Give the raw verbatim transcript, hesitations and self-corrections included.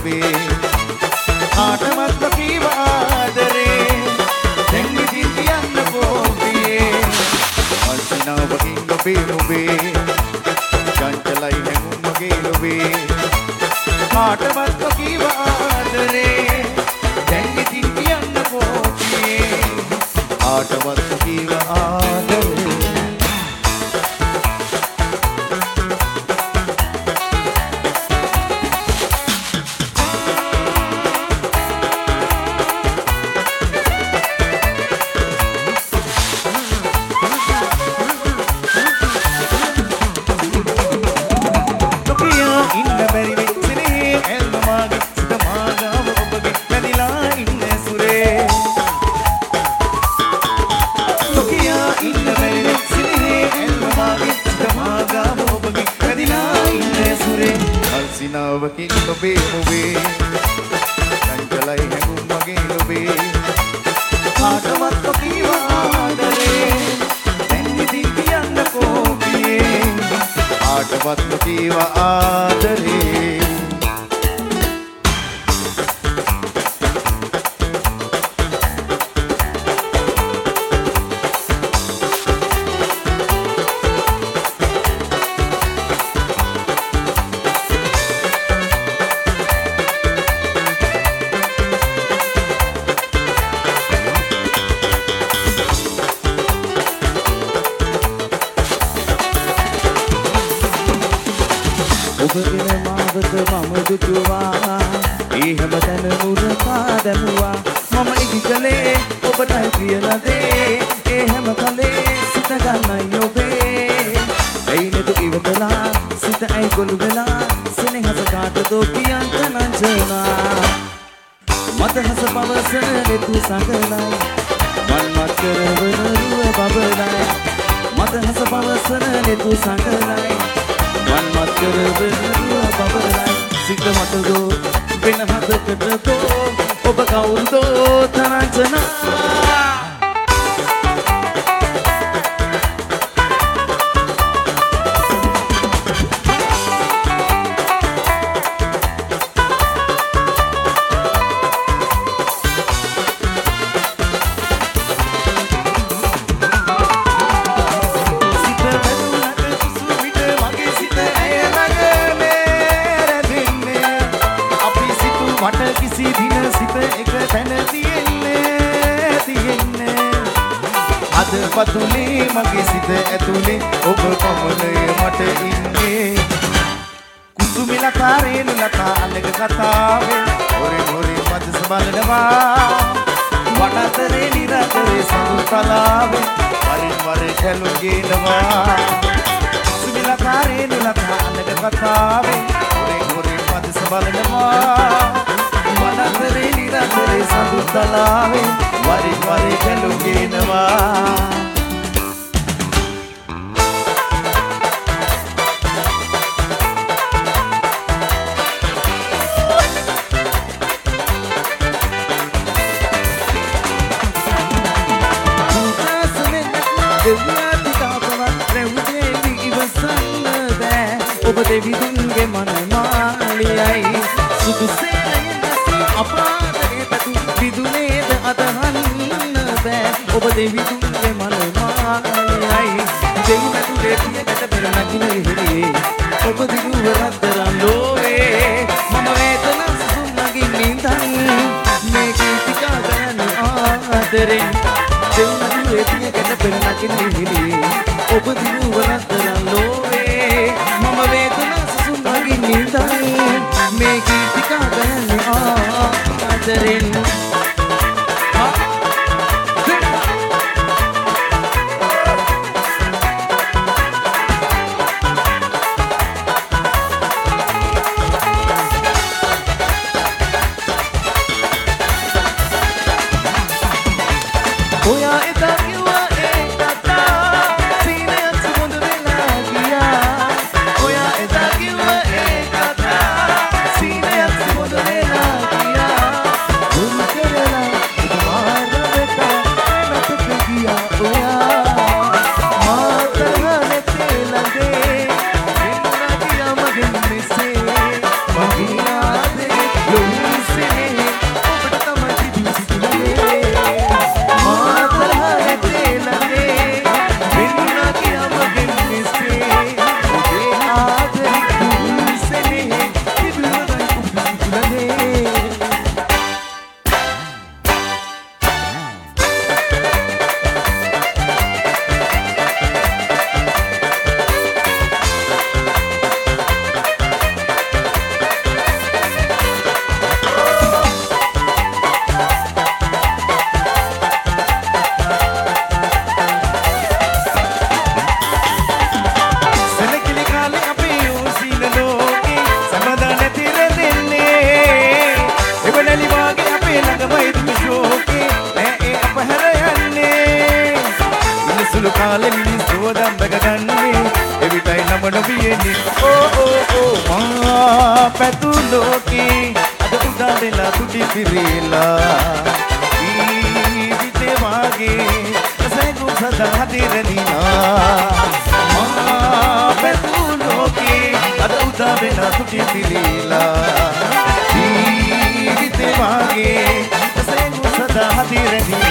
ඔබේ කාටවත් නොකීව ආදරේ දැන් ඉතින් කියන්නකෝ ඔබේ අල්සිනාවකින් ඔබේ ඔබේ චංචලයි හැඟුම් මගේ ලොබේ කාටවත් නොකීව ආදරේ දැන් ඉතින් කියන්නකෝ ඔබේ කාටවත් නොකීව ආදරේ Alsinawakin ඔබේ ඔබේ චංචලයි හැඟුම් මගේ ඔබේ කාටවත් නොකීව ආදරේ දැන් ඉතින් කියන්නකෝ ඔබේ කාටවත් නොකීව ආදරේ කාලෙ මිනිස්සුව දම්බක ගන්නේ එවිටයි නම නොබියෙන්නේ ඕ ඕ ඕ මා පැතු ලෝකේ අද උදා වෙලා තුටි පිරීලා ජීවිතේ වාගේ සැඟු සදා හදිරනිනා මා පැතු ලෝකේ අද උදා වෙලා තුටි පිරීලා ජීවිතේ වාගේ සැඟු සදා හදිරනිනා